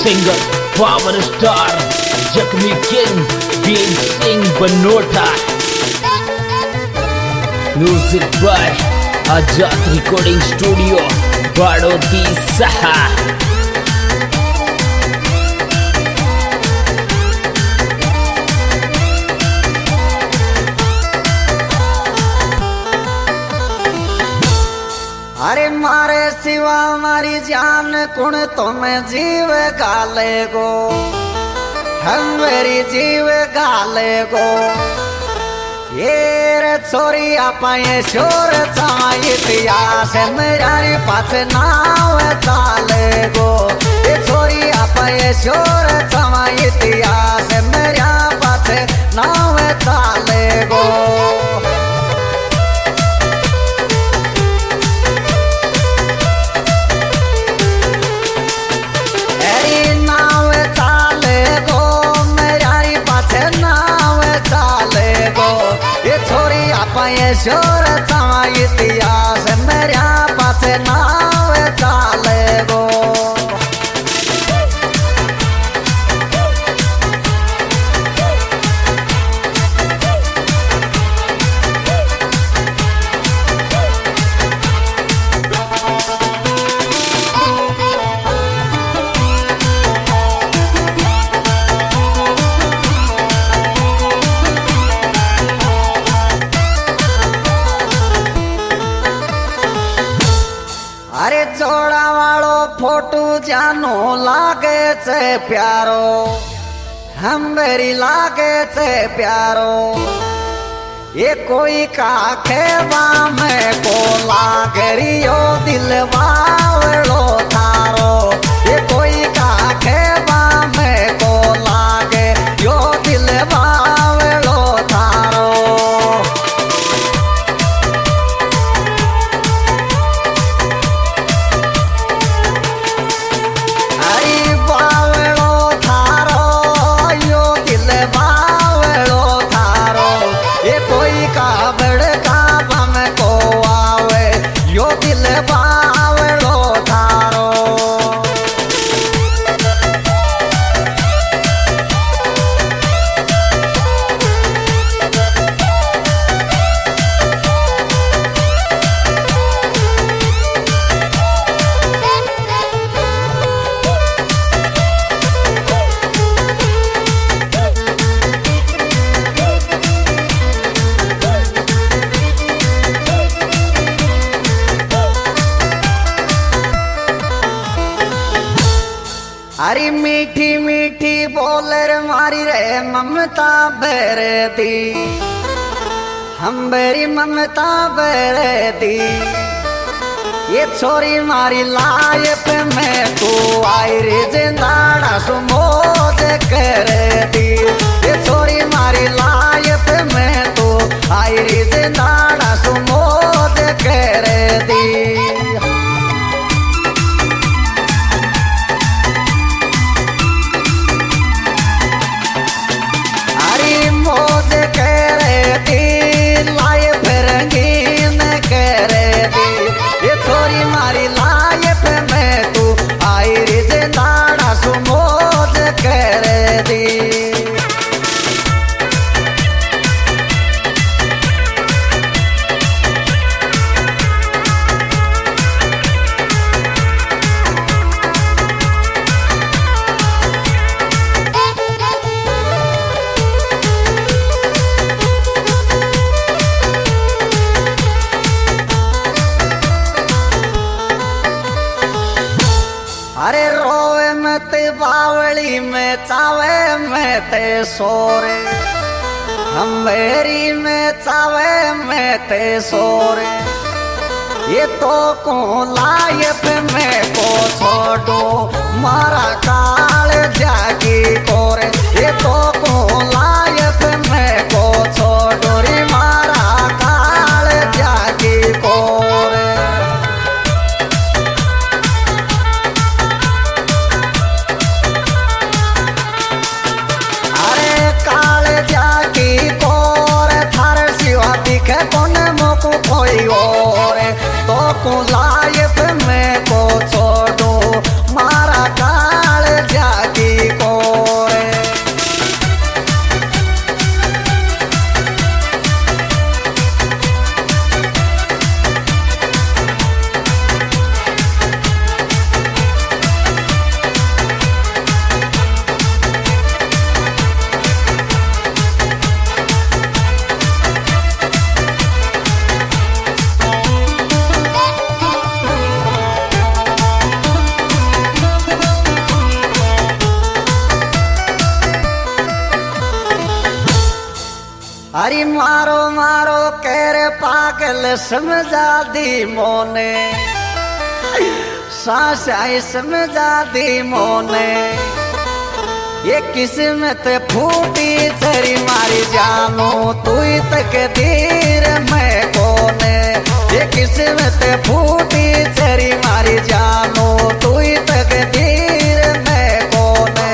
Singer power star Zakhmi king Veer Singh Banota. Music by Azad recording studio Badodi सहा। अरे मारे सिवा मारी जान कुण तुम्हें जीव गाले गो, हम मेरी जीव गाले गो। ये रे छोरी आपाए शोर चाय इतिहास मेरा पास नाव चाले गो। ये छोरी आपाए शोर चाय इतिहास मेरा पास नाव चाले गो। ये शोर चावा इतिहास मेरा पास नाव चाले गो। अरे जोड़ा वालो फोटो जानो लागे से प्यारो, हम मेरी लागे से प्यारो। ये कोई का खेवा में को लागे रियो दिल वालो थारो। ये कोई का खेवा में को लागे यो दिल वालो थारो। अरे मीठी मीठी बोलर मारी रे ममता बेरे दी, हम बेरी ममता बेरे दी। ये छोरी मारी लाइफ में तू आई रे जिंदाड़ा सुमोज करे दी। ये छोरी मारी लाइफ में तू आई रे जिंदाड़ा सुमोज करे दी। अरे रोवे में ते बावली में चावे में ते सोरे, हम मेरी में चावे में ते सोरे। ये तो को लाइफ में को छोड़ो मारा काल जागी कोरे। ये तो को लाइफ में को छोड़ो रे मारा काल जागी कोरे। कोई और तो को लाइफ में को छोड़ो मारा का अरे मारो मारो कह रे पागल समझा दी मोने सांस आई समझा दी मोने ये किस्मत फूटी तेरी मारी जानू तू तकदीर में कोने ये किस्मत फूटी तेरी मारी जानू तू तकदीर में कोने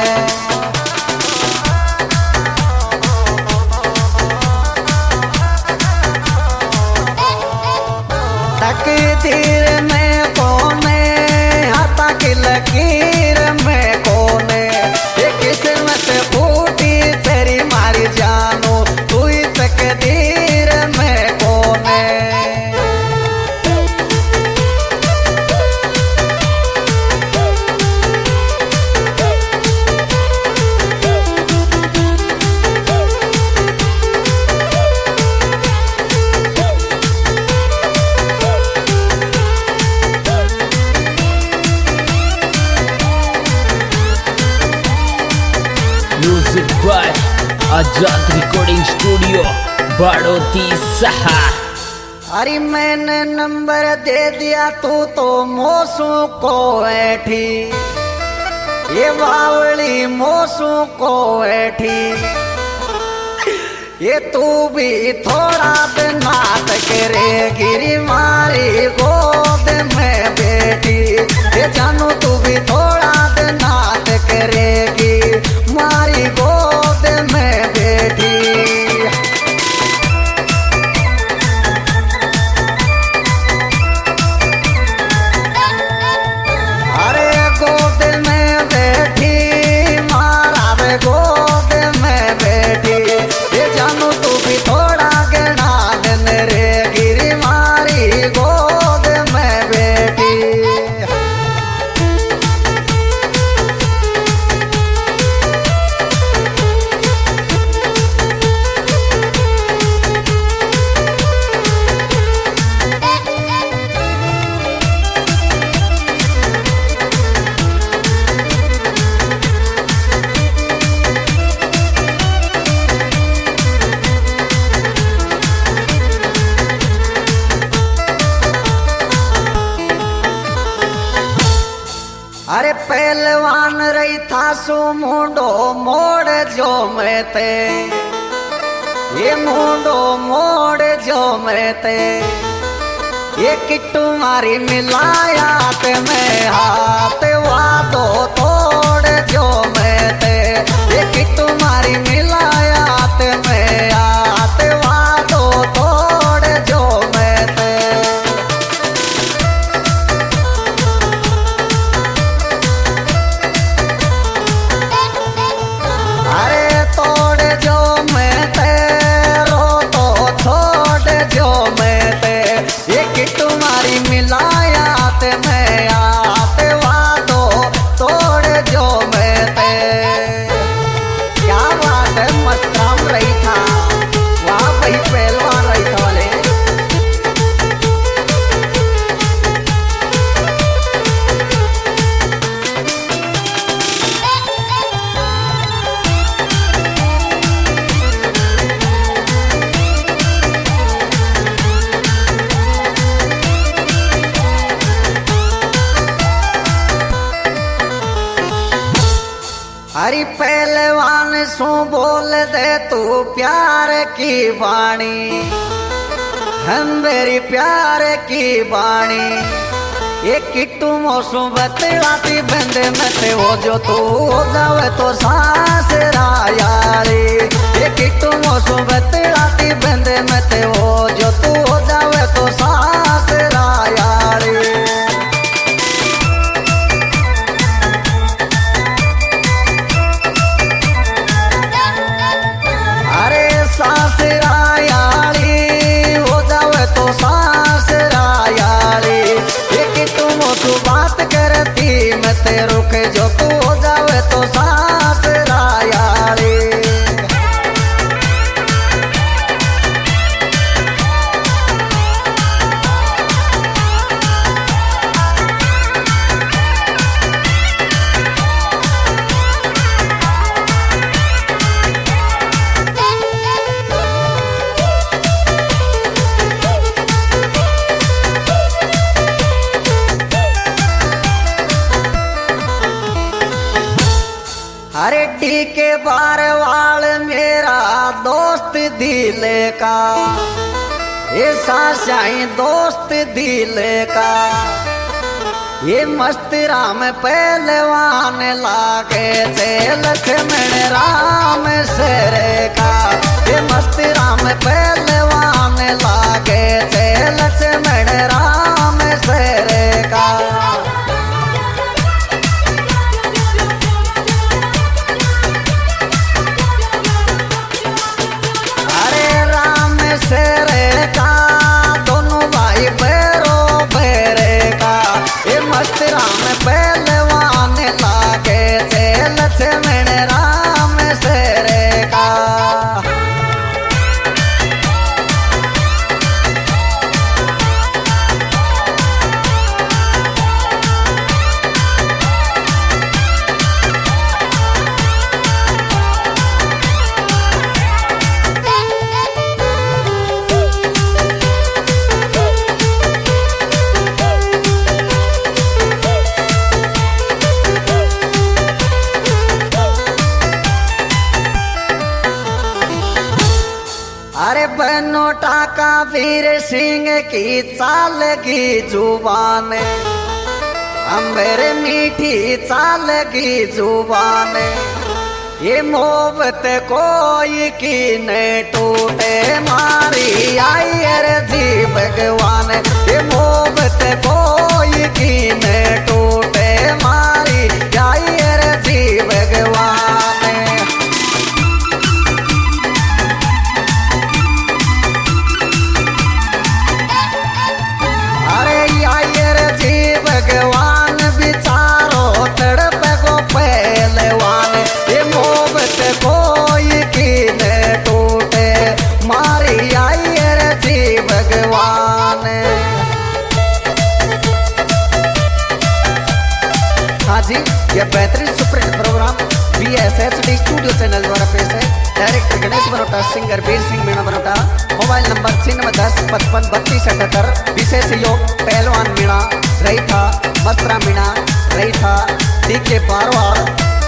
तकदीर में कोने हाथा की लकीर में कोने ये किस्मत फूटी तेरी मारी जानू तू तकदीर में कोने music by Azad recording studio Badoti सहा। अरे मैंने नंबर दे दिया तू तो मोसू को ऐठी ये बावली मोसू को ऐठी ये तू भी थोड़ा दिन नाट करे गिरी मारी गोद में बेटी ये जानू तू भी थोड़ा दिन नाट करेगी मारी गोद में बेटी अरे गोद में बैठी मारा वे गोद में बैठी ये जानू तू भी थोड़ा गणा दिन रे गिरी मारी गोद में बैठी अरे पहलवान रही था सो मुंडो मोड़ जो मैं ते ये मुंडो मोड़ जो मैं ते ये किट्टू मारी मिलाया ते मैं हाथ वादो तोड़ जो मैं ते ये किट्टू मारी मिलाया ते मैं हाथ वादो तोड़ जो मैं ते अरे तोड़ जो मैं तेरो तो छोड़ जो मैं ते ये कि तुम्हारी मिलाया ते मैं आते वादो तोड़ जो मैं ते क्या बात है मस्त काम रही था वाह भाई पहलवान रही था वाले हरी पहलवान सू बोल दे तू प्यार की वाणी हम मेरी प्यार की वाणी ये किट्टू मौसू बतलाती बंदे में ते वो जो तू हो जावे तो सांस यारी ये किट्टू मौसू बतलाती बंदे में ते वो जो तू हो जावे तो सांस यारी अरे सांस रायाली हो जावे तो सांस रायाली ये कि तुम तू बात करती मैं ते रुके जो तू हो जावे तो सांस रायाली अरे डी के बारवाल मेरा दोस्त दिल का, ऐसा शाही दोस्त दिल का, ये मस्त राम पहलवान लागे थे लक्ष्मण राम शेरे का, ये मस्त राम पहलवान लागे थे लक्ष्मण राम शेरे का। अरे राम शेरे का दोनों भाई बैरो बैरे का, ये मस्त राम पहलवान लागे थे लक्ष्मण राम शेरे का। अरे बनोटा का वीर सिंह की चाल की जुबान, अंबर मीठी चाल की जुबान, ये मोहब्बत कोई की न टूटे मारी आई रे जी भगवान, ये मोहब्बत कोई की न टूटे मारी आई रे जी भगवान। भगवान बिचारो तड़प को पहलवान, ये मोहब्बत कोई की न टूटे मारी आई रे जी भगवान। हाँ जी, यह बेहतरीन superhit program BSHD studio channel द्वारा पेश है। Director Ganesh Banota, singer Veer Singh Meena Banota. Mobile number 9610553278। विशेष सहयोग पहलवान मीणा रही था, मस्तरा मीणा रही था, DK बारवाल।